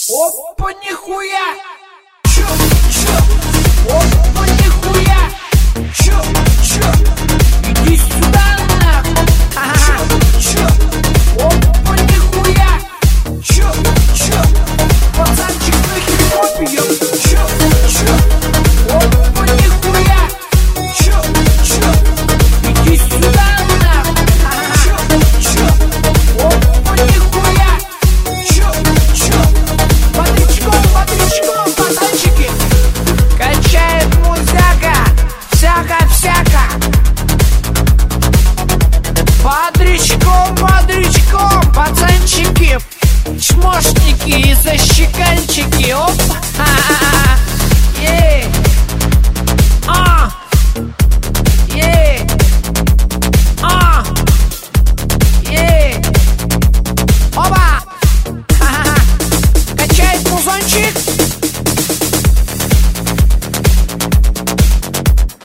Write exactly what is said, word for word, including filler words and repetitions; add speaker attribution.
Speaker 1: Опа, нихуя! Чё, чё? Опа, нихуя! Чё, чё? Иди сюда, нахуй! Чё, чё? Опа, нихуя! Чё?